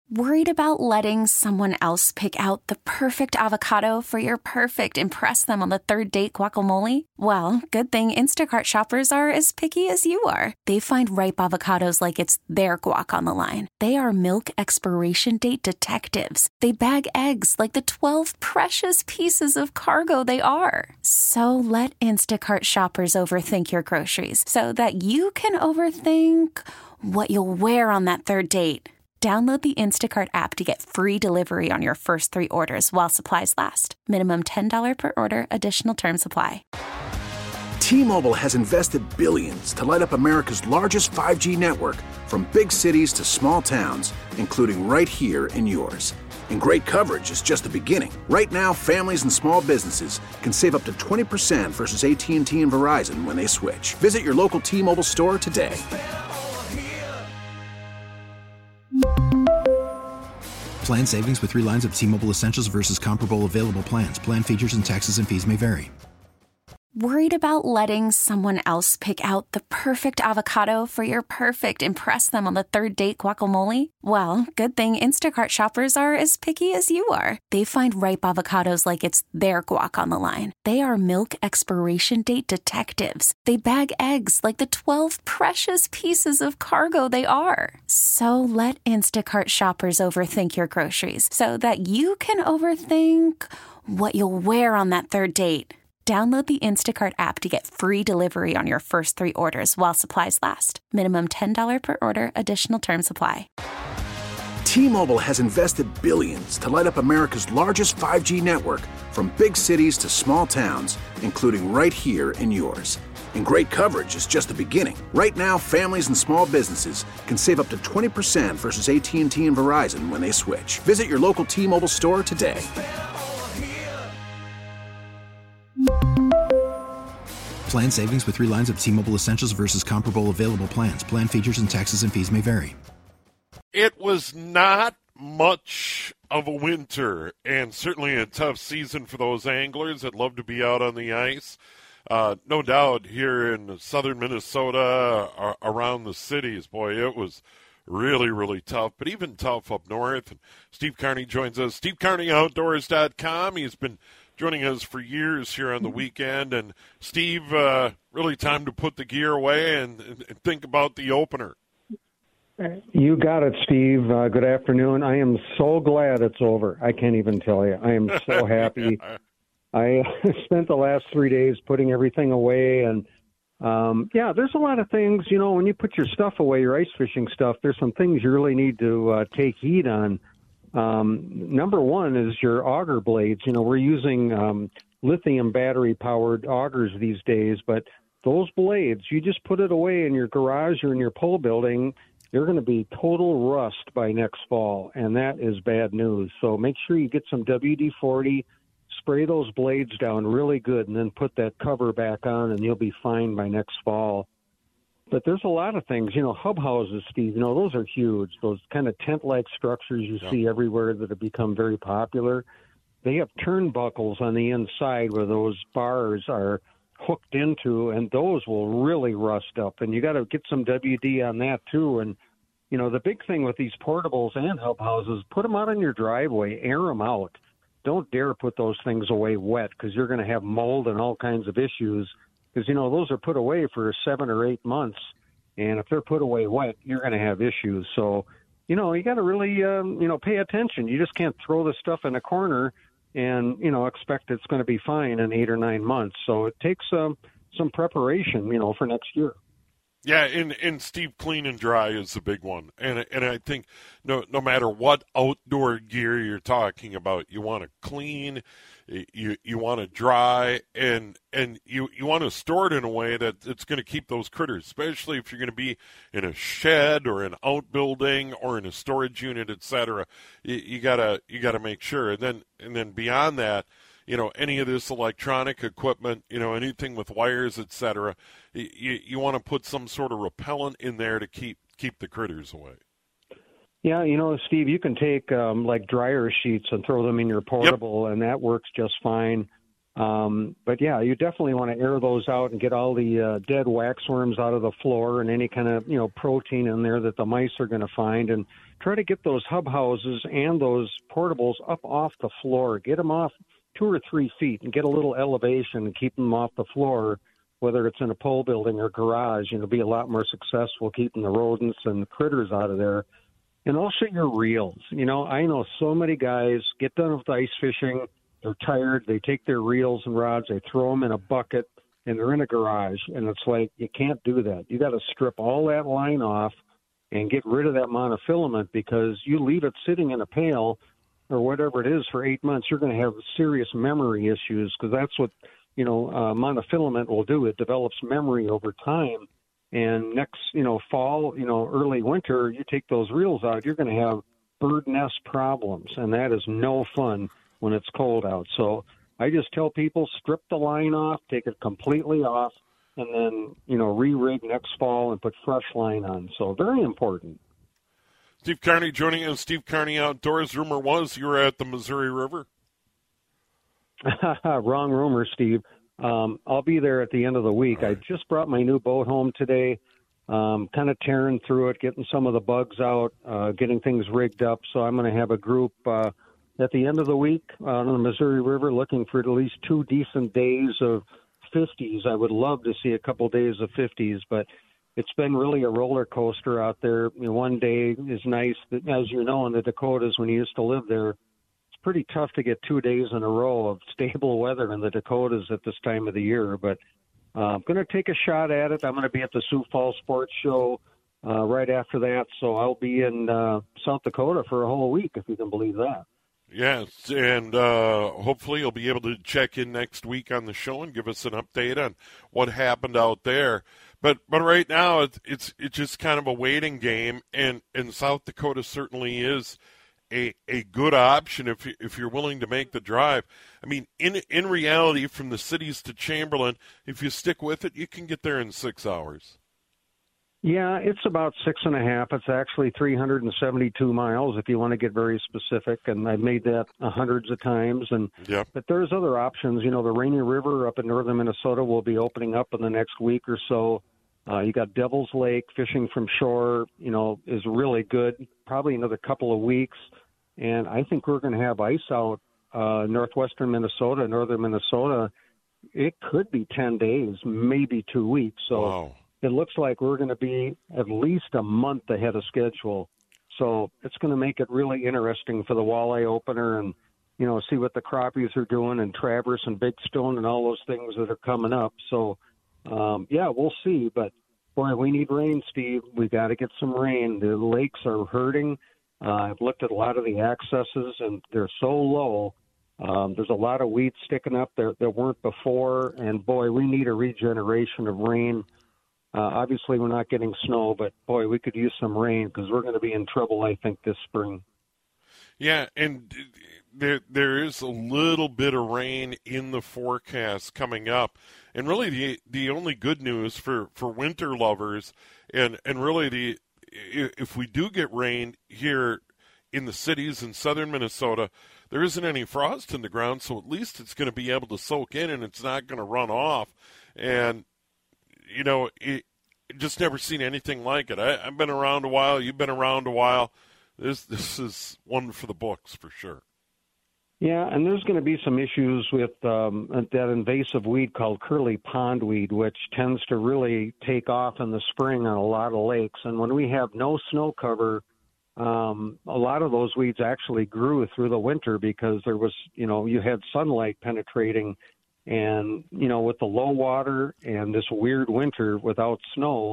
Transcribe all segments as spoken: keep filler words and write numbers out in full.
Worried about letting someone else pick out the perfect avocado for your perfect impress them on the third date guacamole? Well, good thing Instacart shoppers are as picky as you are. They find ripe avocados like it's their guac on the line. They are milk expiration date detectives. They bag eggs like the twelve precious pieces of cargo they are. So let Instacart shoppers overthink your groceries so that you can overthink what you'll wear on that third date. Download the Instacart app to get free delivery on your first three orders while supplies last. Minimum ten dollars per order. Additional terms apply. T-Mobile has invested billions to light up America's largest five G network, from big cities to small towns, including right here in yours. And great coverage is just the beginning. Right now, families and small businesses can save up to twenty percent versus A T and T and Verizon when they switch. Visit your local T-Mobile store today. Plan savings with three lines of T-Mobile Essentials versus comparable available plans. Plan features and taxes and fees may vary. Worried about letting someone else pick out the perfect avocado for your perfect impress them on the third date guacamole? Well, good thing Instacart shoppers are as picky as you are. They find ripe avocados like it's their guac on the line. They are milk expiration date detectives. They bag eggs like the twelve precious pieces of cargo they are. So let Instacart shoppers overthink your groceries so that you can overthink what you'll wear on that third date. Download the Instacart app to get free delivery on your first three orders while supplies last. Minimum ten dollars per order. Additional terms apply. T-Mobile has invested billions to light up America's largest five G network, from big cities to small towns, including right here in yours. And great coverage is just the beginning. Right now, families and small businesses can save up to twenty percent versus A T and T and Verizon when they switch. Visit your local T-Mobile store today. Plan savings with three lines of T-Mobile Essentials versus comparable available plans. Plan features and taxes and fees may vary. It was not much of a winter, and certainly a tough season for those anglers that love to be out on the ice. Uh, no doubt here in southern Minnesota, uh, around the cities, boy, it was really, really tough, but even tough up north. And Steve Carney joins us, steve carney outdoors dot com. He's been joining us for years here on the weekend. And, Steve, uh, really time to put the gear away and, and think about the opener. You got it, Steve. Uh, good afternoon. I am so glad it's over. I can't even tell you. I am so happy. yeah. I spent the last three days putting everything away. And, um, yeah, there's a lot of things, you know, when you put your stuff away, your ice fishing stuff, there's some things you really need to uh, take heed on. Um, number one is your auger blades. You know, we're using um, lithium battery-powered augers these days, but those blades, you just put it away in your garage or in your pole building, you're going to be total rust by next fall, and that is bad news. So make sure you get some W D forty, spray those blades down really good, and then put that cover back on, and you'll be fine by next fall. But there's a lot of things, you know, hub houses, Steve, you know, those are huge. Those kind of tent-like structures you yeah. see everywhere that have become very popular. They have turnbuckles on the inside where those bars are hooked into, and those will really rust up. And you got to get some W D on that, too. And, you know, the big thing with these portables and hub houses, put them out on your driveway, air them out. Don't dare put those things away wet, because you're going to have mold and all kinds of issues. Because, you know, those are put away for seven or eight months, and if they're put away wet, you're going to have issues. So, you know, you got to really, um, you know, pay attention. You just can't throw the stuff in a corner and, you know, expect it's going to be fine in eight or nine months. So it takes um, some preparation, you know, for next year. Yeah, and, and Steve, clean and dry is the big one. And and I think no no matter what outdoor gear you're talking about, you want to clean, you you want to dry, and and you, you want to store it in a way that it's going to keep those critters, especially if you're going to be in a shed or an outbuilding or in a storage unit, et cetera. You, you gotta you gotta make sure. And then and then beyond that, you know, any of this electronic equipment, you know, anything with wires, et cetera, you, you want to put some sort of repellent in there to keep keep the critters away. Yeah, you know, Steve, you can take um, like dryer sheets and throw them in your portable, yep. and that works just fine. Um, but, yeah, you definitely want to air those out and get all the uh, dead waxworms out of the floor and any kind of, you know, protein in there that the mice are going to find. And try to get those hub houses and those portables up off the floor. Get them off two or three feet and get a little elevation and keep them off the floor, whether it's in a pole building or garage. You'll be a lot more successful keeping the rodents and the critters out of there. And also your reels. You know, I know so many guys get done with ice fishing. They're tired. They take their reels and rods, they throw them in a bucket, and they're in a garage. And it's like, you can't do that. You got to strip all that line off and get rid of that monofilament, because you leave it sitting in a pail or whatever it is for eight months, you're going to have serious memory issues, because that's what, you know, uh, monofilament will do. It develops memory over time. And next, you know, fall, you know, early winter, you take those reels out, you're going to have bird nest problems, and that is no fun when it's cold out. So I just tell people, strip the line off, take it completely off, and then, you know, re-rig next fall and put fresh line on. So very important. Steve Carney joining us. Steve Carney Outdoors. Rumor was you were at the Missouri River. Wrong rumor, Steve. Um, I'll be there at the end of the week. Right. I just brought my new boat home today, um, kind of tearing through it, getting some of the bugs out, uh, getting things rigged up. So I'm going to have a group uh, at the end of the week uh, on the Missouri River, looking for at least two decent days of fifties. I would love to see a couple days of fifties, but it's been really a roller coaster out there. You know, one day is nice. As you know, in the Dakotas, when you used to live there, pretty tough to get two days in a row of stable weather in the Dakotas at this time of the year. But uh, I'm going to take a shot at it. I'm going to be at the Sioux Falls Sports Show uh, right after that. So I'll be in uh, South Dakota for a whole week, if you can believe that. Yes, and uh, hopefully you'll be able to check in next week on the show and give us an update on what happened out there. But but right now it's it's, it's just kind of a waiting game, and, and South Dakota certainly is A, a good option if you, if you're willing to make the drive. I mean, in in reality, from the cities to Chamberlain, if you stick with it, you can get there in six hours. Yeah, it's about six and a half. It's actually three hundred seventy-two miles if you want to get very specific, and I've made that hundreds of times. And yep. But there's other options. You know, the Rainy River up in northern Minnesota will be opening up in the next week or so. Uh, you got Devil's Lake, fishing from shore, you know, is really good. Probably another couple of weeks. And I think we're going to have ice out uh, northwestern Minnesota, northern Minnesota. It could be ten days, maybe two weeks. So wow. It looks like we're going to be at least a month ahead of schedule. So it's going to make it really interesting for the walleye opener, and, you know, see what the crappies are doing, and Traverse and Big Stone and all those things that are coming up. So, um, yeah, we'll see. But, boy, we need rain, Steve. We got to get some rain. The lakes are hurting. Uh, I've looked at a lot of the accesses, and they're so low. Um, there's a lot of weeds sticking up there that weren't before, and, boy, we need a regeneration of rain. Uh, obviously, we're not getting snow, but, boy, we could use some rain, because we're going to be in trouble, I think, this spring. Yeah, and there there is a little bit of rain in the forecast coming up. And really the the only good news for, for winter lovers, and, and really the if we do get rain here in the cities in southern Minnesota, there isn't any frost in the ground, so at least it's going to be able to soak in, and it's not going to run off. And, you know, it, just never seen anything like it. I, I've been around a while. You've been around a while. This this is one for the books for sure. Yeah, and there's going to be some issues with um, that invasive weed called curly pondweed, which tends to really take off in the spring on a lot of lakes. And when we have no snow cover, um, a lot of those weeds actually grew through the winter, because there was, you know, you had sunlight penetrating. And, you know, with the low water and this weird winter without snow,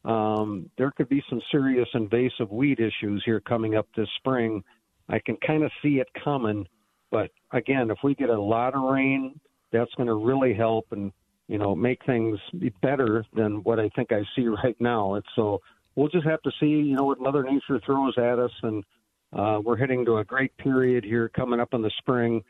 um, there could be some serious invasive weed issues here coming up this spring. I can kind of see it coming. But, again, if we get a lot of rain, that's going to really help and, you know, make things better than what I think I see right now. And so we'll just have to see, you know, what Mother Nature throws at us. And uh, we're heading to a great period here coming up in the spring.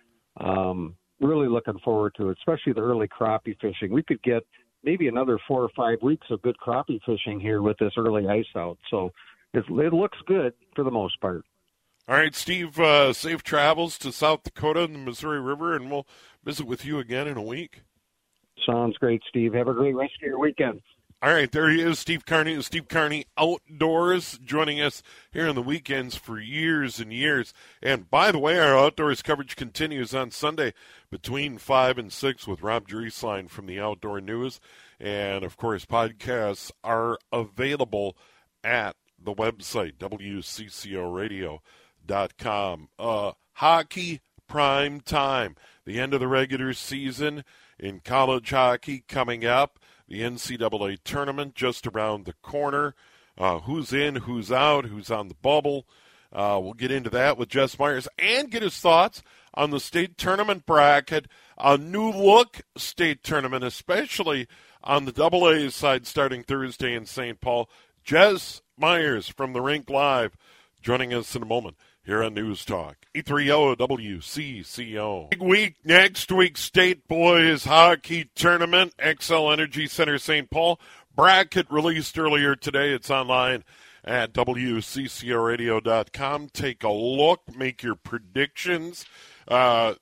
Um Really looking forward to it, especially the early crappie fishing. We could get maybe another four or five weeks of good crappie fishing here with this early ice out. So it, it looks good for the most part. All right, Steve, uh, safe travels to South Dakota and the Missouri River, and we'll visit with you again in a week. Sounds great, Steve. Have a great rest of your weekend. All right, there he is, Steve Carney, Steve Carney Outdoors, joining us here on the weekends for years and years. And by the way, our outdoors coverage continues on Sunday between five and six with Rob Drieslein from the Outdoor News. And, of course, podcasts are available at the website, W C C O radio dot com. Uh, hockey prime time, the end of the regular season in college hockey coming up. The N C double A tournament just around the corner. Uh, who's in, who's out, who's on the bubble. Uh, we'll get into that with Jess Myers and get his thoughts on the state tournament bracket. A new look state tournament, especially on the double A side starting Thursday in Saint Paul. Jess Myers from the Rink Live joining us in a moment here on News Talk. eight thirty W C C O. Big week next week, State Boys Hockey Tournament, Xcel Energy Center, Saint Paul. Bracket released earlier today. It's online at W C C O radio dot com. Take a look, make your predictions. Uh,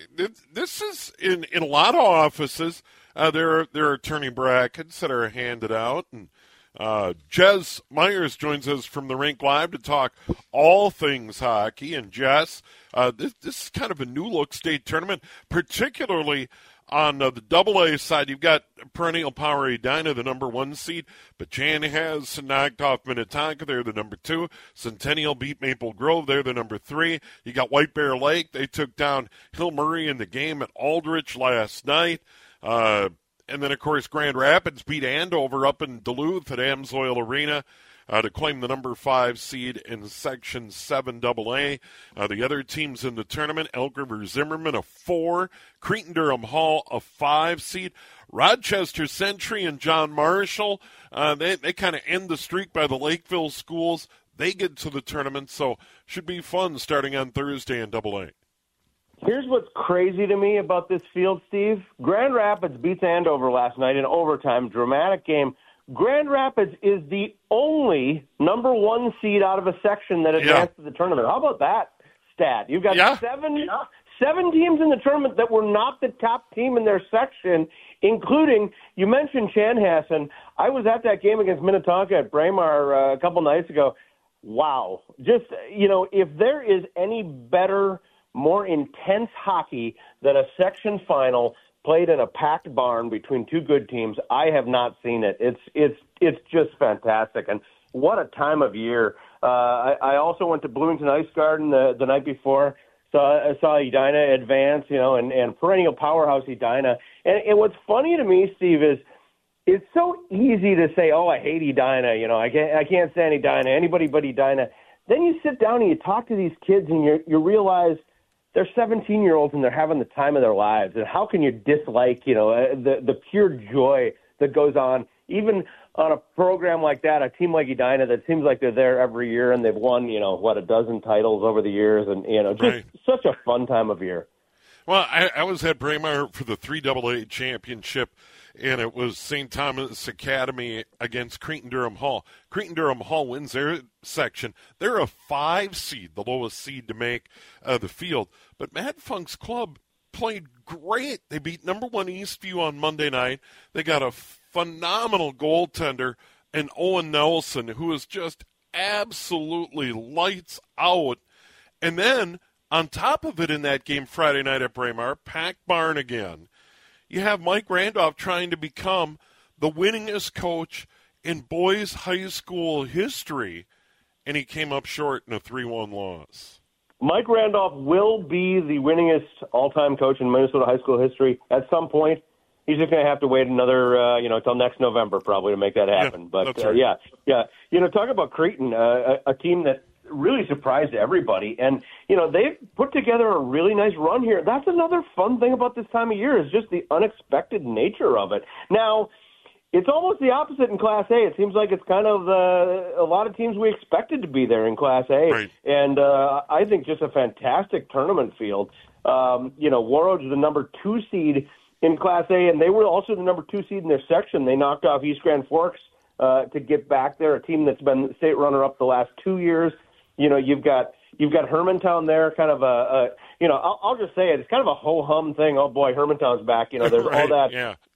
this is, in, in a lot of offices, uh, there, are, there are tourney brackets that are handed out, and Uh, Jess Myers joins us from the Rink Live to talk all things hockey. And Jess, uh, this, this is kind of a new-look state tournament, particularly on uh, the double A side. You've got perennial Power Edina, the number one seed, but Chanhassen knocked off Minnetonka. They're the number two. Centennial beat Maple Grove. They're the number three. You got White Bear Lake. They took down Hill Murray in the game at Aldrich last night. Uh, And then, of course, Grand Rapids beat Andover up in Duluth at Amsoil Arena uh, to claim the number five seed in Section seven double A. Uh, the other teams in the tournament, Elk River Zimmerman, a four. Cretin-Durham Hall, a five seed. Rochester Century and John Marshall, uh, they, they kind of end the streak by the Lakeville schools. They get to the tournament, so should be fun starting on Thursday in double A. Here's what's crazy to me about this field, Steve. Grand Rapids beats Andover last night in overtime, dramatic game. Grand Rapids is the only number one seed out of a section that advanced yeah. to the tournament. How about that stat? You've got yeah. seven, seven teams in the tournament that were not the top team in their section, including, you mentioned Chanhassen. I was at that game against Minnetonka at Braemar uh, a couple nights ago. Wow. Just, you know, if there is any better, more intense hockey than a section final played in a packed barn between two good teams, I have not seen it. It's it's it's just fantastic, and what a time of year. Uh, I, I also went to Bloomington Ice Garden the, the night before. So I saw Edina advance, you know, and, and perennial powerhouse Edina. And, and what's funny to me, Steve, is it's so easy to say, oh, I hate Edina, you know, I can't I can't stand Edina, anybody but Edina. Then you sit down and you talk to these kids and you you realize they're seventeen-year-olds and they're having the time of their lives. And how can you dislike, you know, the the pure joy that goes on, even on a program like that, a team like Edina that seems like they're there every year and they've won, you know, what, a dozen titles over the years, and, you know, just right. such a fun time of year. Well, I, I was at Braemar for the three double A championship, and it was Saint Thomas Academy against Cretin-Durham Hall. Cretin-Durham Hall wins their section. They're a five seed, the lowest seed to make uh, the field. But Mad Funk's club played great. They beat number one Eastview on Monday night. They got a phenomenal goaltender, and Owen Nelson, who is just absolutely lights out. And then on top of it in that game Friday night at Braemar, packed barn again, you have Mike Randolph trying to become the winningest coach in boys high school history, and he came up short in a three one loss. Mike Randolph will be the winningest all-time coach in Minnesota high school history at some point. He's just going to have to wait another, uh, you know, until next November probably to make that happen. Yeah, but that's uh, right. yeah, yeah, you know, talk about Cretin, uh, a, a team that really surprised everybody. And, you know, they've put together a really nice run here. That's another fun thing about this time of year is just the unexpected nature of it. Now, it's almost the opposite in Class A. It seems like it's kind of uh, a lot of teams we expected to be there in Class A. Right. And uh, I think just a fantastic tournament field. Um, you know, Warroad's the number two seed in Class A, and they were also the number two seed in their section. They knocked off East Grand Forks uh, to get back there, a team that's been state runner-up the last two years. You know, you've got you've got Hermantown there, kind of a, a you know, I'll, I'll just say it, it's kind of a ho-hum thing. Oh boy, Hermantown's back. You know, there's right, all that yeah.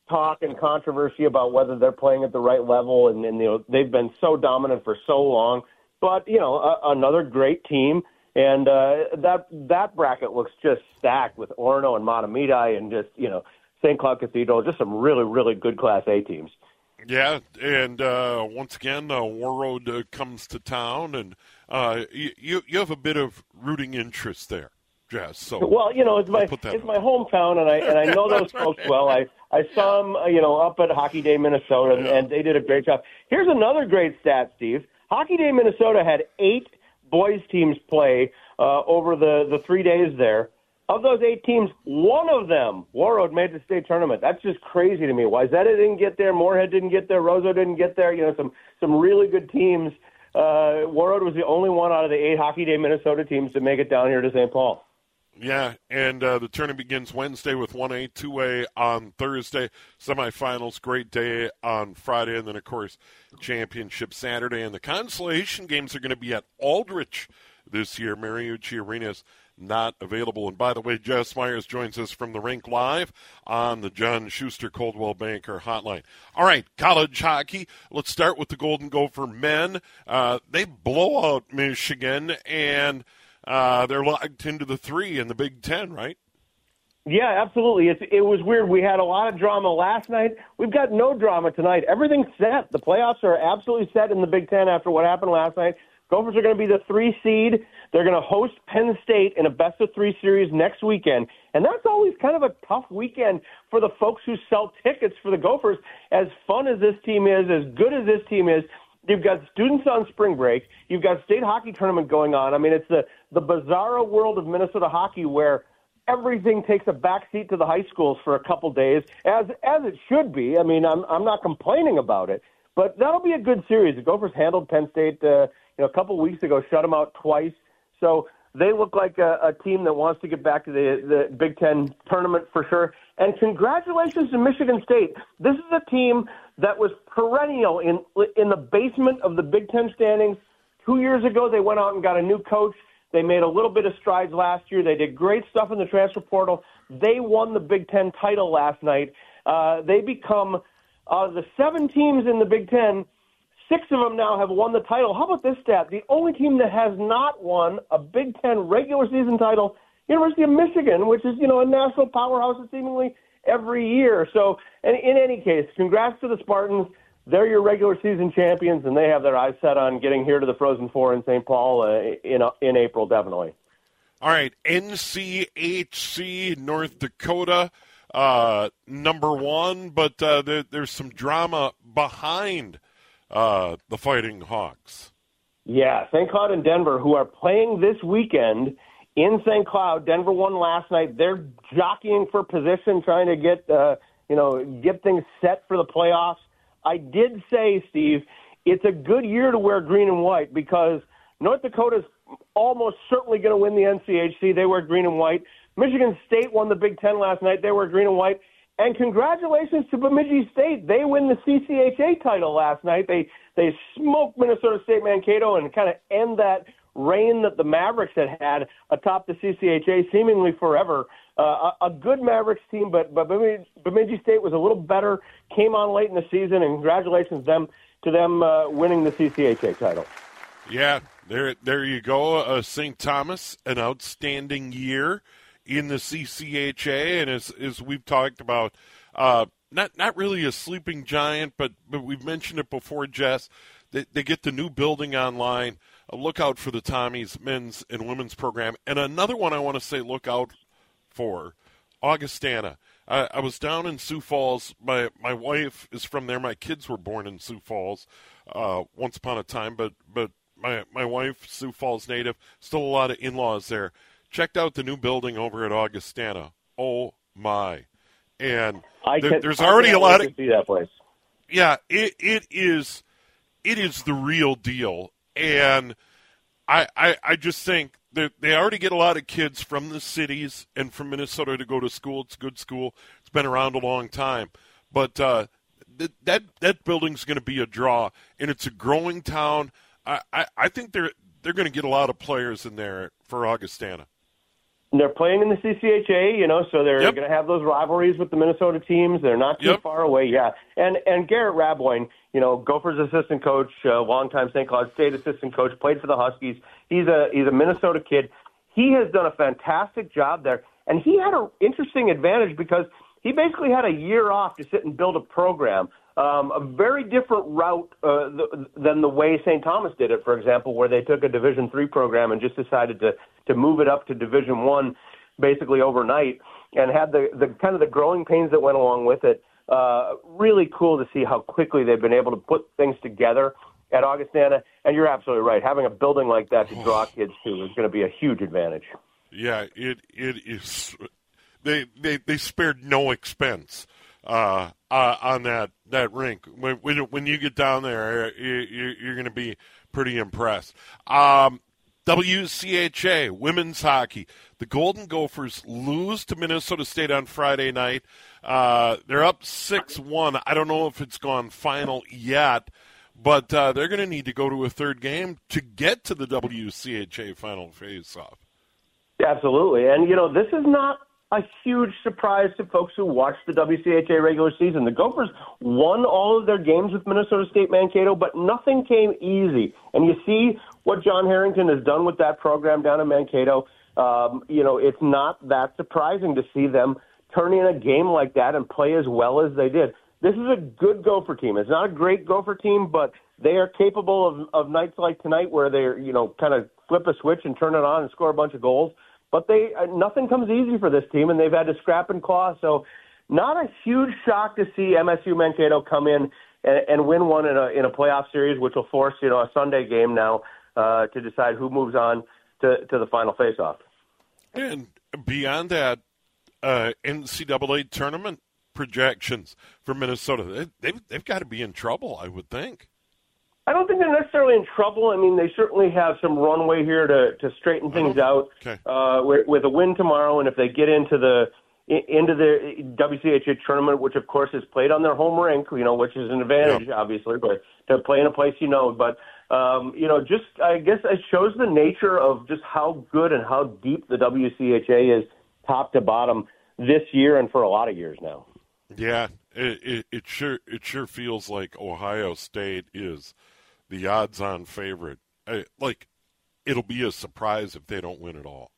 talk and controversy about whether they're playing at the right level, and, and you know they've been so dominant for so long. But you know, a, another great team, and uh, that that bracket looks just stacked with Orono and Matamidi, and just you know Saint Cloud Cathedral, just some really really good Class A teams. Yeah, and uh, once again, uh, Warroad uh, comes to town, and uh, you you have a bit of rooting interest there, Jess. So well, you know, it's my it's my hometown, and I and I know those folks well. I I saw them, uh, you know, up at Hockey Day Minnesota, and, yeah. and they did a great job. Here's another great stat, Steve. Hockey Day Minnesota had eight boys teams play uh, over the the three days there. Of those eight teams, one of them, Warroad, made the state tournament. That's just crazy to me. Wayzata didn't get there. Moorhead didn't get there. Roseau didn't get there. You know, some some really good teams. Uh, Warroad was the only one out of the eight Hockey Day Minnesota teams to make it down here to Saint Paul. Yeah, and uh, the tournament begins Wednesday with one A, two A on Thursday. Semifinals, great day on Friday, and then, of course, championship Saturday. And the consolation games are going to be at Aldrich this year. Mariucci Arena's not available. And by the way, Jess Myers joins us from the rink live on the John Schuster Coldwell Banker hotline. All right, college hockey. Let's start with the Golden Gopher men. Uh, they blow out Michigan, and uh, they're locked into the three in the Big Ten, right? Yeah, absolutely. It's, it was weird. We had a lot of drama last night. We've got no drama tonight. Everything's set. The playoffs are absolutely set in the Big Ten after what happened last night. Gophers are going to be the three seed. They're going to host Penn State in a best-of-three series next weekend. And that's always kind of a tough weekend for the folks who sell tickets for the Gophers. As fun as this team is, as good as this team is, you've got students on spring break. You've got state hockey tournament going on. I mean, it's the, the bizarro world of Minnesota hockey where everything takes a backseat to the high schools for a couple days, as as it should be. I mean, I'm I'm not complaining about it. But that'll be a good series. The Gophers handled Penn State uh, you know, a couple weeks ago, shut them out twice. So they look like a, a team that wants to get back to the, the Big Ten tournament for sure. And congratulations to Michigan State. This is a team that was perennial in in the basement of the Big Ten standings. Two years ago, they went out and got a new coach. They made a little bit of strides last year. They did great stuff in the transfer portal. They won the Big Ten title last night. Uh, they become uh, the seven teams in the Big Ten. Six of them now have won the title. How about this stat? The only team that has not won a Big Ten regular season title, University of Michigan, which is, you know, a national powerhouse seemingly every year. So, and in any case, congrats to the Spartans. They're your regular season champions, and they have their eyes set on getting here to the Frozen Four in Saint Paul uh, in in April, definitely. All right, N C H C North Dakota, uh, number one, but uh, there, there's some drama behind Uh, the Fighting Hawks. Yeah, Saint Cloud and Denver, who are playing this weekend in Saint Cloud. Denver won last night. They're jockeying for position, trying to get uh, you know get things set for the playoffs. I did say, Steve, it's a good year to wear green and white because North Dakota's almost certainly going to win the N C H C. They wear green and white. Michigan State won the Big Ten last night. They wear green and white. And congratulations to Bemidji State. They win the C C H A title last night. They they smoked Minnesota State Mankato and kind of end that reign that the Mavericks had had atop the C C H A seemingly forever. Uh, a, a good Mavericks team, but, but Bemidji, Bemidji State was a little better, came on late in the season, and congratulations them to them uh, winning the C C H A title. Yeah, there there you go. Uh, Saint Thomas, an outstanding year in the C C H A, and as as we've talked about, uh, not not really a sleeping giant, but but we've mentioned it before, Jess. They, they get the new building online. Uh, look out for the Tommies men's and women's program. And another one I want to say look out for, Augustana. I, I was down in Sioux Falls. My my wife is from there. My kids were born in Sioux Falls uh, once upon a time, but but my my wife, Sioux Falls native, still a lot of in-laws there. Checked out the new building over at Augustana. Oh, my. And I there, can, there's I already a lot of... see that place. Yeah, it it is it is the real deal. And I I, I just think that they already get a lot of kids from the cities and from Minnesota to go to school. It's a good school. It's been around a long time. But uh, th- that that building's going to be a draw, and it's a growing town. I, I, I think they're they're going to get a lot of players in there for Augustana. they're playing in the C C H A, you know, so they're yep. going to have those rivalries with the Minnesota teams. They're not too yep. far away, yeah. And and Garrett Raboyne, you know, Gophers assistant coach, uh, longtime Saint Cloud State assistant coach, played for the Huskies. He's a he's a Minnesota kid. He has done a fantastic job there, and he had an interesting advantage because he basically had a year off to sit and build a program. Um, a very different route uh, th- than the way Saint Thomas did it, for example, where they took a Division three program and just decided to, to move it up to Division one basically overnight, and had the, the kind of the growing pains that went along with it. Uh, really cool to see how quickly they've been able to put things together at Augustana. And you're absolutely right. Having a building like that to draw kids to is going to be a huge advantage. Yeah, it it is. They they, they spared no expense uh, uh, on that, that rink. When, when when you get down there, you, you're going to be pretty impressed. Um, W C H A, women's hockey. The Golden Gophers lose to Minnesota State on Friday night. Uh, they're up six one. I don't know if it's gone final yet, but uh, they're going to need to go to a third game to get to the W C H A final face-off. Absolutely. And, you know, this is not a huge surprise to folks who watched the W C H A regular season. The Gophers won all of their games with Minnesota State Mankato, but nothing came easy. And you see what John Harrington has done with that program down in Mankato. Um, you know, it's not that surprising to see them turn in a game like that and play as well as they did. This is a good Gopher team. It's not a great Gopher team, but they are capable of, of nights like tonight where they're, you know, kind of flip a switch and turn it on and score a bunch of goals. But they uh, nothing comes easy for this team, and they've had to scrap and claw. So not a huge shock to see M S U Mankato come in and, and win one in a in a playoff series, which will force, you know, a Sunday game now uh, to decide who moves on to, to the final faceoff. And beyond that, uh, N C double A tournament projections for Minnesota, they, they've, they've got to be in trouble, I would think. I don't think they're necessarily in trouble. I mean, they certainly have some runway here to, to straighten things out okay. uh, with, with a win tomorrow, and if they get into the into the W C H A tournament, which of course is played on their home rink, you know, which is an advantage, yep. obviously, but to play in a place you know. But um, you know, just I guess it shows the nature of just how good and how deep the W C H A is, top to bottom, this year and for a lot of years now. Yeah, it, it, it sure it sure feels like Ohio State is the odds-on favorite. I, like, it'll be a surprise if they don't win at all.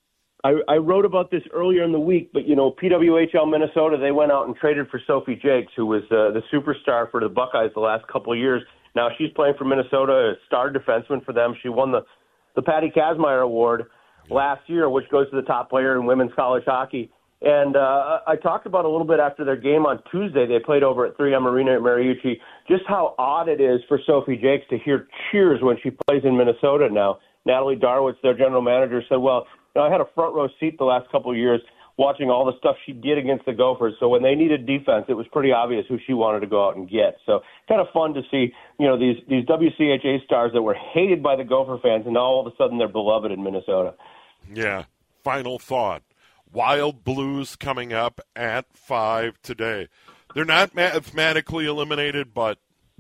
I, I wrote about this earlier in the week, but, you know, P W H L Minnesota, they went out and traded for Sophie Jakes, who was uh, the superstar for the Buckeyes the last couple of years. Now she's playing for Minnesota, a star defenseman for them. She won the, the Patty Kazmaier Award yeah. last year, which goes to the top player in women's college hockey. And uh, I talked about a little bit after their game on Tuesday. They played over at three M Arena at Mariucci, just how odd it is for Sophie Jakes to hear cheers when she plays in Minnesota now. Natalie Darwitz, their general manager, said, well, you know, I had a front row seat the last couple of years watching all the stuff she did against the Gophers. So when they needed defense, it was pretty obvious who she wanted to go out and get. So kind of fun to see, you know, these, these W C H A stars that were hated by the Gopher fans, and now all of a sudden they're beloved in Minnesota. Yeah. Final thought. Wild Blues coming up at five today. They're not mathematically eliminated, but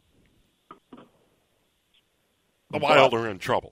the Wild are in trouble.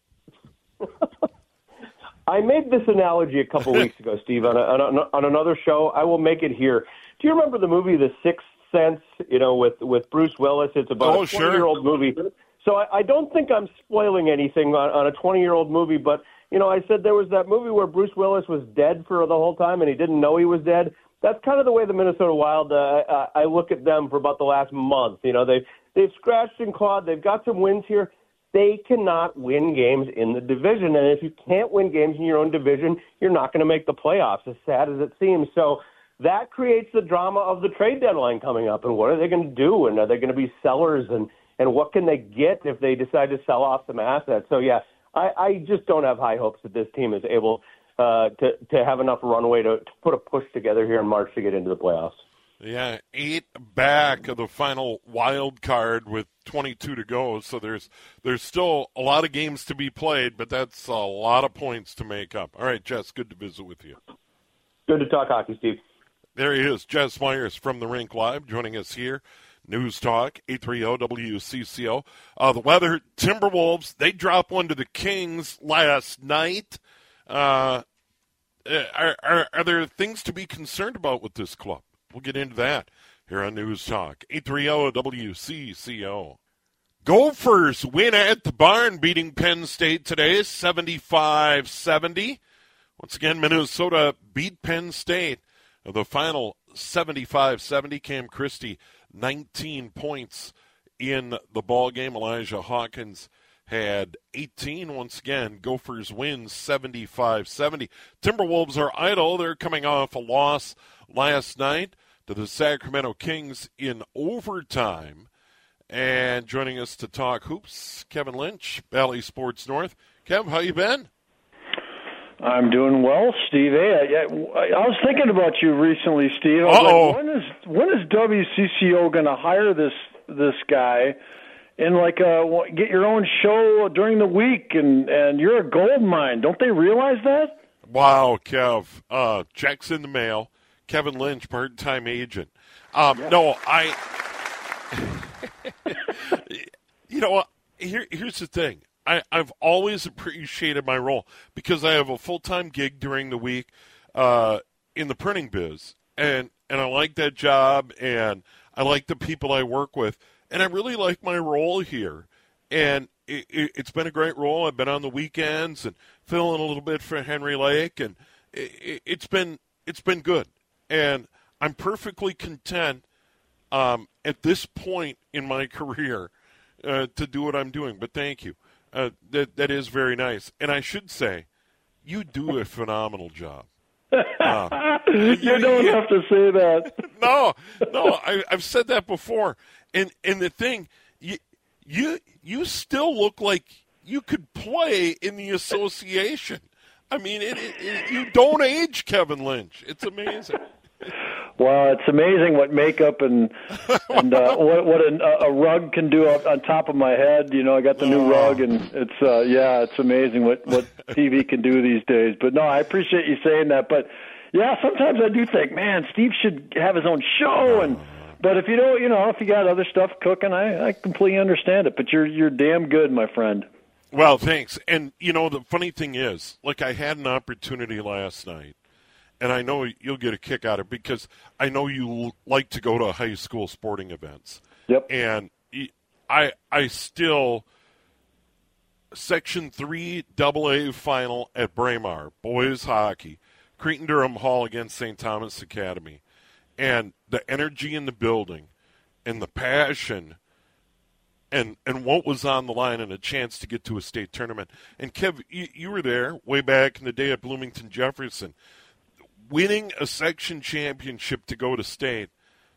I made this analogy a couple weeks ago, Steve, on, a, on, a, on another show. I will make it here. Do you remember the movie The Sixth Sense, you know, with, with Bruce Willis? It's about oh, a twenty-year-old sure. movie. So I, I don't think I'm spoiling anything on, on a twenty-year-old movie, but you know, I said there was that movie where Bruce Willis was dead for the whole time and he didn't know he was dead. That's kind of the way the Minnesota Wild, uh, I look at them for about the last month. You know, they've, they've scratched and clawed. They've got some wins here. They cannot win games in the division. And if you can't win games in your own division, you're not going to make the playoffs, as sad as it seems. So that creates the drama of the trade deadline coming up. And what are they going to do? And are they going to be sellers? And, and what can they get if they decide to sell off some assets? So, yeah. I, I just don't have high hopes that this team is able uh, to, to have enough runway to, to put a push together here in March to get into the playoffs. Yeah, eight back of the final wild card with twenty-two to go. So there's there's still a lot of games to be played, but that's a lot of points to make up. All right, Jess, good to visit with you. Good to talk hockey, Steve. There he is, Jess Myers from the Rink Live, joining us here. News Talk, eight thirty W C C O. Uh, the weather, Timberwolves, they dropped one to the Kings last night. Uh, uh, are, are are there things to be concerned about with this club? We'll get into that here on News Talk eight thirty W C C O. Gophers win at the barn, beating Penn State today, seventy-five seventy. Once again, Minnesota beat Penn State. The final seventy-five seventy. Cam Christie, nineteen points in the ball game. Elijah Hawkins had eighteen. Once again, Gophers win seventy-five seventy. Timberwolves are idle. They're coming off a loss last night to the Sacramento Kings in overtime. And joining us to talk hoops, Kevin Lynch, Bally Sports North. Kev, how you been? I'm doing well, Steve. Hey, I, I was thinking about you recently, Steve. I was Uh-oh. like, when is when is W C C O going to hire this this guy and like uh, get your own show during the week? And, and you're a gold mine. Don't they realize that? Wow, Kev. Uh, checks in the mail. Kevin Lynch, part-time agent. Um, yeah. No, I... you know what? Here, here's the thing. I, I've always appreciated my role because I have a full-time gig during the week uh, in the printing biz, and, and I like that job, and I like the people I work with, and I really like my role here. And it, it, it's been a great role. I've been on the weekends and filling a little bit for Henry Lake, and it, it, it's been it's been good. And I'm perfectly content um, at this point in my career uh, to do what I'm doing. But thank you. Uh, that that is very nice. And I should say, you do a phenomenal job. Uh, you, you don't you, have to say that. No, no, I, I've said that before. And and the thing, you you you still look like you could play in the association. I mean, it, it, it, you don't age, Kevin Lynch. It's amazing. Well, it's amazing what makeup and and uh, what what a, a rug can do on, on top of my head. You know, I got the new oh. rug, and it's uh, yeah, it's amazing what what T V can do these days. But no, I appreciate you saying that. But yeah, sometimes I do think, man, Steve should have his own show. And but if you don't, you know, if you got other stuff cooking, I, I completely understand it. But you're you're damn good, my friend. Well, thanks. And you know, the funny thing is, like, I had an opportunity last night. And I know you'll get a kick out of it because I know you like to go to high school sporting events. Yep. And I I still, Section three double A final at Braemar, boys hockey, Cretin-Durham Hall against Saint Thomas Academy. And the energy in the building and the passion and and what was on the line and a chance to get to a state tournament. And, Kev, you, you were there way back in the day at Bloomington Jefferson. Winning a section championship to go to state,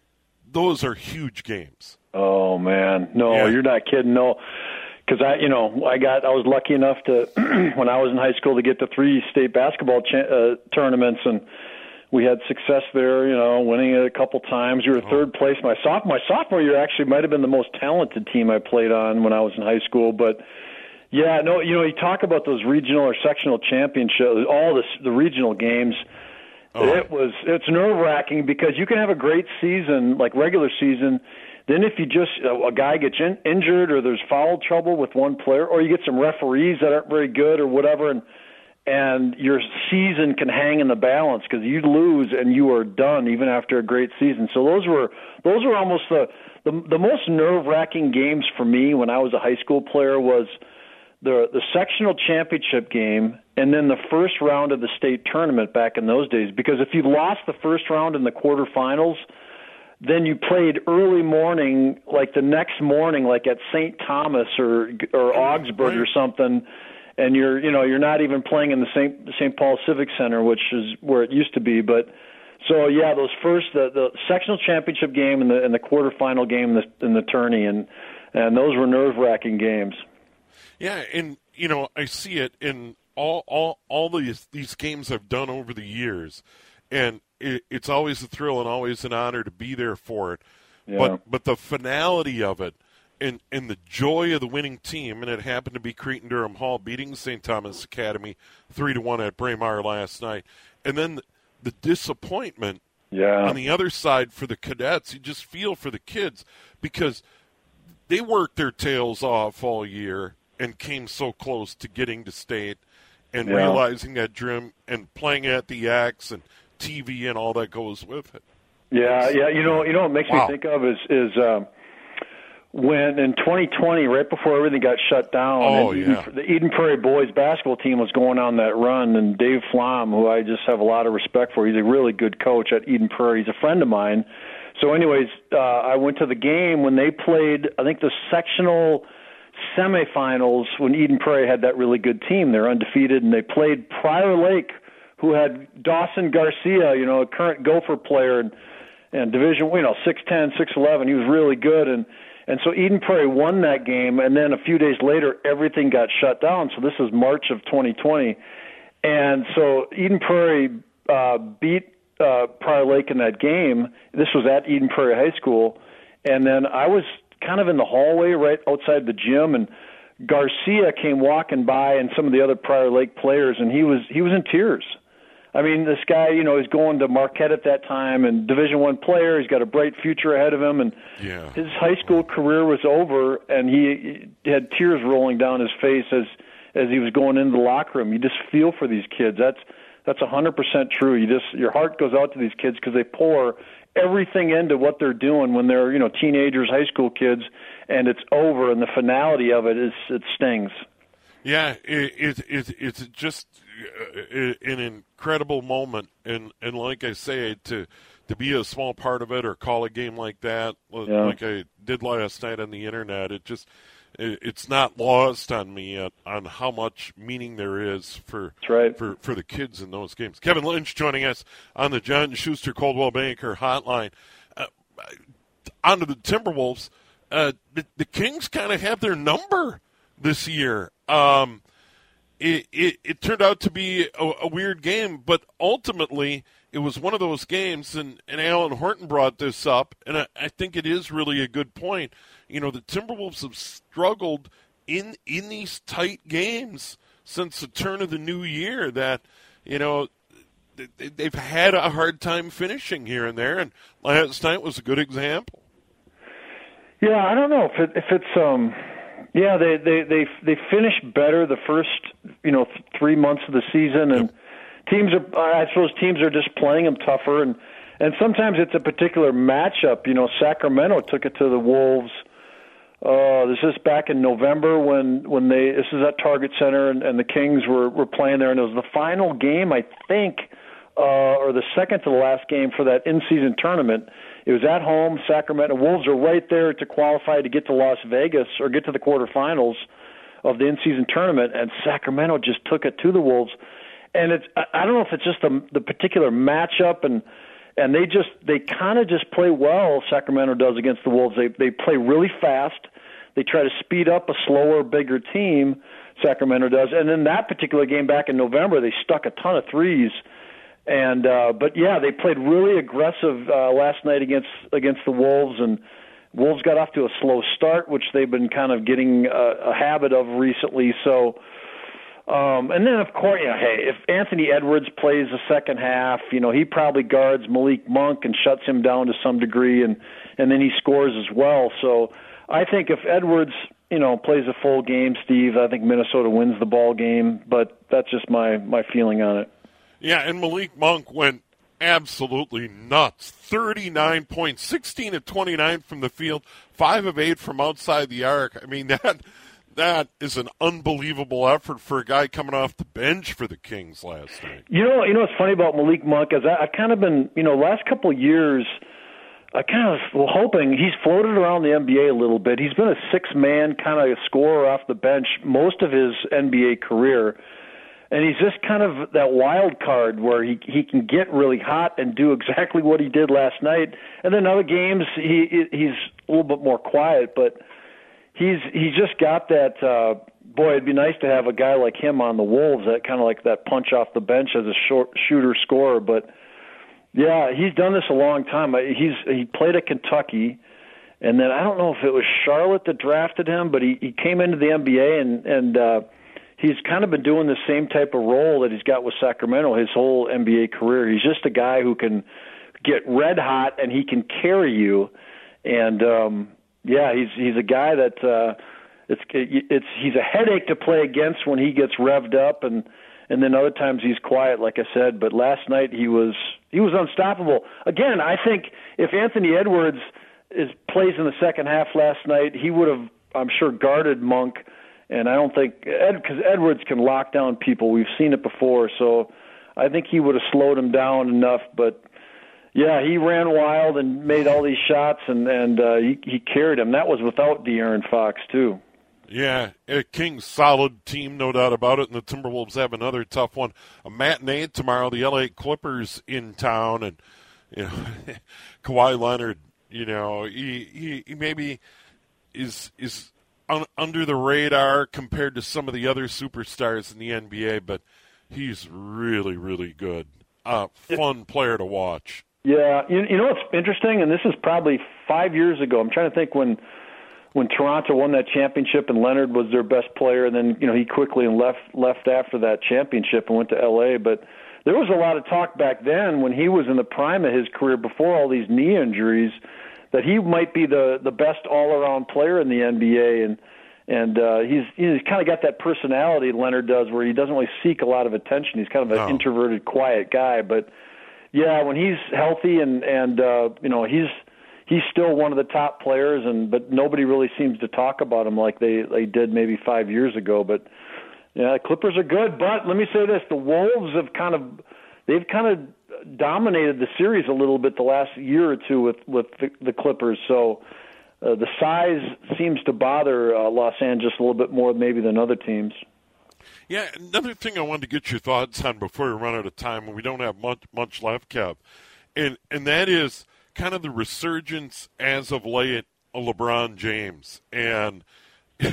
those are huge games. Oh man, no, yeah. You're not kidding. No, because I, you know, I got, I was lucky enough to when I was in high school to get to three state basketball cha- uh, tournaments, and we had success there. You know, winning it a couple times. We were oh. third place my sophomore. My sophomore year actually might have been the most talented team I played on when I was in high school, but. Yeah, no, you know, you talk about those regional or sectional championships, all this, the regional games. Oh. It was it's nerve-wracking because you can have a great season, like regular season, then if you just a, a guy gets in, injured or there's foul trouble with one player, or you get some referees that aren't very good or whatever, and and your season can hang in the balance because you lose and you are done even after a great season. So those were those were almost the the, the most nerve-wracking games for me when I was a high school player was the the sectional championship game and then the first round of the state tournament back in those days. Because if you lost the first round in the quarterfinals, then you played early morning, like the next morning, like at Saint Thomas or or Augsburg or something, and you're you know you're not even playing in the Saint Saint Paul Civic Center, which is where it used to be. But so yeah, those first the, the sectional championship game and the and the quarterfinal game in the in the tourney, and and those were nerve-wracking games. Yeah, and you know I see it in all all all these these games I've done over the years, and it, it's always a thrill and always an honor to be there for it. Yeah. But but the finality of it, and and the joy of the winning team, and it happened to be Cretin-Durham Hall beating Saint Thomas Academy three to one at Braemar last night, and then the, the disappointment yeah. on the other side for the cadets. You just feel for the kids because they worked their tails off all year and came so close to getting to state, and yeah. realizing that dream and playing at the X and T V and all that goes with it. Yeah, yeah. You know, you know what it makes wow. me think of is is um, when in twenty twenty, right before everything got shut down, oh, and yeah. Eden, the Eden Prairie boys basketball team was going on that run, and Dave Flom, who I just have a lot of respect for, he's a really good coach at Eden Prairie. He's a friend of mine. So anyways, uh, I went to the game when they played, I think, the sectional semifinals when Eden Prairie had that really good team. They're undefeated, and they played Prior Lake, who had Dawson Garcia, you know, a current Gopher player, and, and division, you know, six ten, six eleven. He was really good, and and so Eden Prairie won that game, and then a few days later, everything got shut down. So this is March of twenty twenty, and so Eden Prairie uh, beat uh, Prior Lake in that game. This was at Eden Prairie High School, and then I was kind of in the hallway right outside the gym, and Garcia came walking by, and some of the other Prior Lake players, and he was he was in tears. I mean, this guy, you know, he's going to Marquette at that time, and Division One player. He's got a bright future ahead of him, and yeah. his high school career was over, and he, he had tears rolling down his face as as he was going into the locker room. You just feel for these kids. That's that's one hundred percent true. You just your heart goes out to these kids because they pour everything into what they're doing when they're, you know, teenagers, high school kids, and it's over, and the finality of it is it stings. Yeah, it, it, it it's just an incredible moment, and, and like I say, to to be a small part of it or call a game like that, Yeah. like I did last night on the internet, it just it, it's not lost on me on, on how much meaning there is for That's right. for for the kids in those games. Kevin Lynch joining us on the John Schuster Coldwell Banker Hotline. Uh, on to the Timberwolves. Uh, the, the Kings kind of have their number this year. Um, it, it it turned out to be a, a weird game, but ultimately it was one of those games, and, and Alan Horton brought this up, and I, I think it is really a good point. You know, the Timberwolves have struggled in in these tight games since the turn of the new year that, you know, they, they've had a hard time finishing here and there, and last night was a good example. Yeah, I don't know if it, if it's um, yeah, they they they they finished better the first you know th- three months of the season, and teams are I suppose teams are just playing them tougher, and and sometimes it's a particular matchup. You know, Sacramento took it to the Wolves. Uh, this is back in November when when they this is at Target Center, and, and the Kings were were playing there, and it was the final game, I think, uh, or the second to the last game for that in-season tournament. It was at home. Sacramento Wolves are right there to qualify to get to Las Vegas or get to the quarterfinals of the in-season tournament, and Sacramento just took it to the Wolves. And it's I don't know if it's just the the particular matchup, and and they just they kind of just play well. Sacramento does against the Wolves. They they play really fast. They try to speed up a slower, bigger team. Sacramento does, and in that particular game back in November, they stuck a ton of threes. And uh, but yeah, they played really aggressive uh, last night against against the Wolves, and Wolves got off to a slow start, which they've been kind of getting a, a habit of recently. So, um, and then of course, you know, hey, if Anthony Edwards plays the second half, you know, he probably guards Malik Monk and shuts him down to some degree, and and then he scores as well. So I think if Edwards, you know, plays a full game, Steve, I think Minnesota wins the ball game. But that's just my my feeling on it. Yeah, and Malik Monk went absolutely nuts. thirty-nine points, sixteen of twenty-nine from the field, five of eight from outside the arc. I mean, that that is an unbelievable effort for a guy coming off the bench for the Kings last night. You know, you know what's funny about Malik Monk is I, I've kind of been, you know, last couple of years, I kind of was hoping he's floated around the N B A a little bit. He's been a six-man kind of scorer off the bench most of his N B A career. And he's just kind of that wild card where he he can get really hot and do exactly what he did last night. And then other games he he's a little bit more quiet, but he's he's just got that. Uh, boy, it'd be nice to have a guy like him on the Wolves, that kind of like that punch off the bench as a short shooter scorer. But yeah, he's done this a long time. He's he played at Kentucky, and then I don't know if it was Charlotte that drafted him, but he he came into the N B A and and. Uh, He's kind of been doing the same type of role that he's got with Sacramento his whole N B A career. He's just a guy who can get red hot and he can carry you. And um, yeah, he's he's a guy that uh, it's it's he's a headache to play against when he gets revved up and and then other times he's quiet, like I said. But last night he was he was unstoppable. Again, I think if Anthony Edwards is plays in the second half last night, he would have, I'm sure, guarded Monk. And I don't think Ed, because Edwards can lock down people. We've seen it before, so I think he would have slowed him down enough. But yeah, he ran wild and made all these shots, and and uh, he, he carried him. That was without De'Aaron Fox too. Yeah, a Kings solid team, no doubt about it, and the Timberwolves have another tough one. A matinee tomorrow, the L A Clippers in town, and you know, Kawhi Leonard, you know, he he, he maybe is is un, under the radar compared to some of the other superstars in the N B A, but he's really, really good. Uh, fun player to watch. Yeah, you, you know what's interesting, and this is probably five years ago. I'm trying to think when when Toronto won that championship and Leonard was their best player, and then you know he quickly left left after that championship and went to L A. But there was a lot of talk back then when he was in the prime of his career before all these knee injuries that he might be the the best all around player in the N B A, and and uh, he's he's kind of got that personality Leonard does where he doesn't really seek a lot of attention. He's kind of an no. introverted, quiet guy, but yeah, when he's healthy and and uh, you know he's he's still one of the top players, and but nobody really seems to talk about him like they they did maybe five years ago. But yeah, the Clippers are good. But let me say this: the Wolves have kind of they've kind of dominated the series a little bit the last year or two with with the, the Clippers. So uh, the size seems to bother uh, Los Angeles a little bit more maybe than other teams. Yeah, another thing I wanted to get your thoughts on before we run out of time, and we don't have much much left, Kev, and and that is kind of the resurgence as of late of LeBron James. And yeah.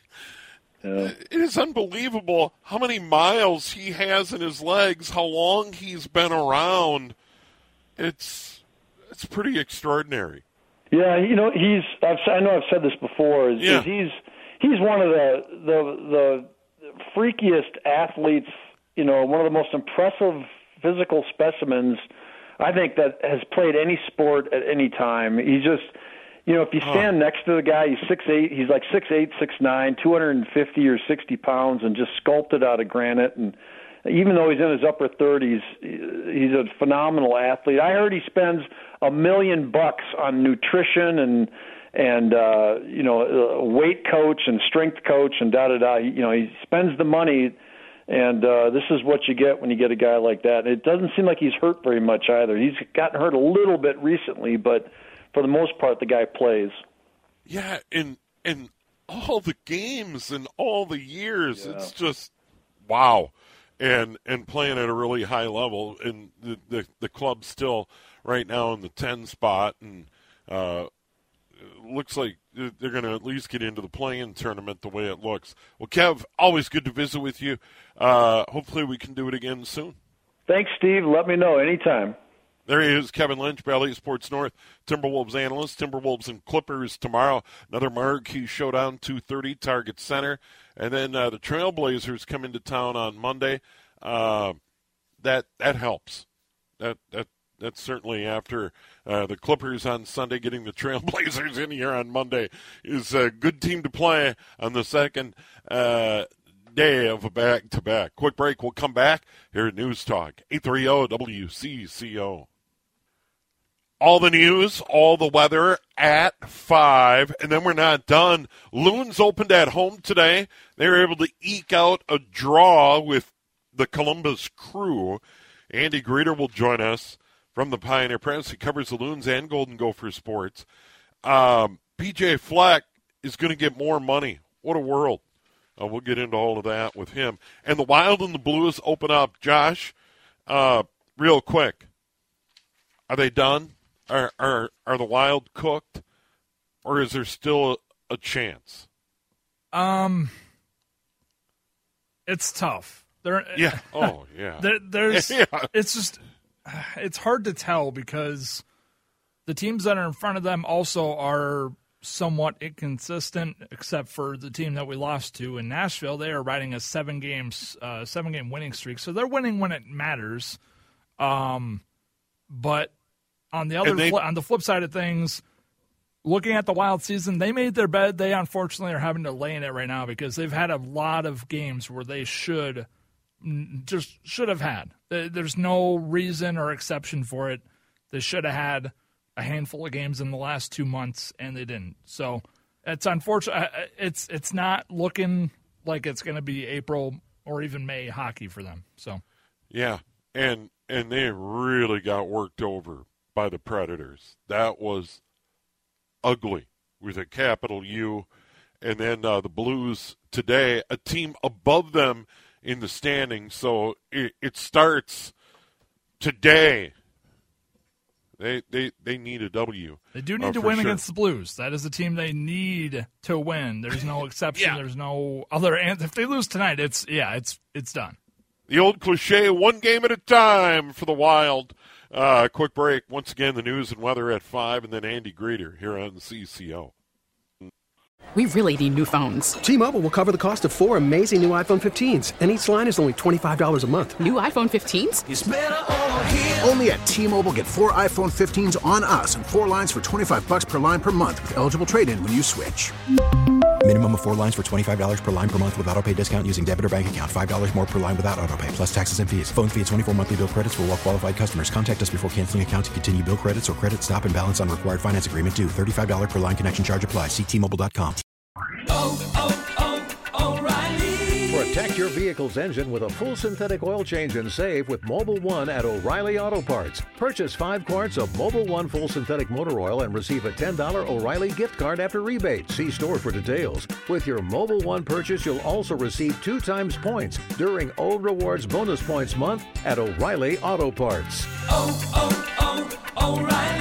It is unbelievable how many miles he has in his legs, how long he's been around. It's it's pretty extraordinary. Yeah, you know, he's I've, I know I've said this before, is, yeah. is he's he's one of the the the freakiest athletes, you know, one of the most impressive physical specimens I think that has played any sport at any time. He's just, you know, if you stand huh. next to the guy, he's six eight, he's like six eight, six nine, two hundred fifty or sixty pounds, and just sculpted out of granite. And even though he's in his upper thirties, he's a phenomenal athlete. I heard he spends a million bucks on nutrition and and uh, you know, a weight coach and strength coach and da da da. You know, he spends the money, and uh, this is what you get when you get a guy like that. It doesn't seem like he's hurt very much either. He's gotten hurt a little bit recently, but for the most part, the guy plays. Yeah, and and all the games and all the years, yeah. It's just wow, and and playing at a really high level. And the the, the club's still right now in the ten spot, and uh, looks like they're going to at least get into the play-in tournament the way it looks. Well, Kev, always good to visit with you. Uh, hopefully we can do it again soon. Thanks, Steve. Let me know anytime. There he is, Kevin Lynch, Bally Sports North, Timberwolves analyst. Timberwolves and Clippers tomorrow. Another marquee showdown, two thirty, Target Center. And then uh, the Trailblazers come into town on Monday. Uh, that that helps. That that That's certainly after uh, the Clippers on Sunday, getting the Trailblazers in here on Monday is a good team to play on the second uh, day of a back-to-back. Quick break. We'll come back here at News Talk, eight thirty W C C O. All the news, all the weather at five, and then we're not done. Loons opened at home today. They were able to eke out a draw with the Columbus Crew. Andy Greeter will join us from the Pioneer Press. He covers the Loons and Golden Gopher sports. Um, P J Fleck is going to get more money. What a world. Uh, we'll get into all of that with him. And the Wild and the Blues open up. Josh, uh, real quick, are they done? Are, are are the Wild cooked? Or is there still a, a chance? Um, It's tough. There, yeah. Oh, yeah. There, there's. yeah. It's just... It's hard to tell because the teams that are in front of them also are somewhat inconsistent, except for the team that we lost to in Nashville. They are riding a seven games, uh, seven game winning streak, so they're winning when it matters. Um, but on the other they, fl- on the flip side of things, looking at the Wild season, they made their bed. They unfortunately are having to lay in it right now because they've had a lot of games where they should just should have had. There's no reason or exception for it. They should have had a handful of games in the last two months, and they didn't. So it's unfortunate. It's it's not looking like it's going to be April or even May hockey for them. So yeah, and and they really got worked over by the Predators. That was ugly with a capital U. And then uh, the Blues today, a team above them in the standings. So it, it starts today. They they they need a W. They do need uh, to win sure. against the Blues. That is a team they need to win. There's no exception. Yeah. There's no other. And if they lose tonight, it's yeah, it's it's done. The old cliche, one game at a time for the Wild. Uh, quick break. Once again, the news and weather at five, and then Andy Greeter here on C C O. We really need new phones. T-Mobile will cover the cost of four amazing new iPhone fifteens, and each line is only twenty-five dollars a month. New iPhone fifteens? It's better over here. Only at T-Mobile, get four iPhone fifteens on us and four lines for twenty-five bucks per line per month with eligible trade-in when you switch. Minimum of four lines for twenty-five dollars per line per month with autopay discount using debit or bank account. five dollars more per line without autopay, plus taxes and fees. Phone fee at twenty-four monthly bill credits for well-qualified customers. Contact us before canceling account to continue bill credits or credit stop and balance on required finance agreement due. thirty-five dollars per line connection charge applies. See T Mobile dot com. Oh, oh, oh, O'Reilly. Protect your vehicle's engine with a full synthetic oil change and save with Mobil one at O'Reilly Auto Parts. Purchase five quarts of Mobil one full synthetic motor oil and receive a ten dollars O'Reilly gift card after rebate. See store for details. With your Mobil one purchase, you'll also receive two times points during O Rewards Bonus Points Month at O'Reilly Auto Parts. Oh, oh, oh, O'Reilly.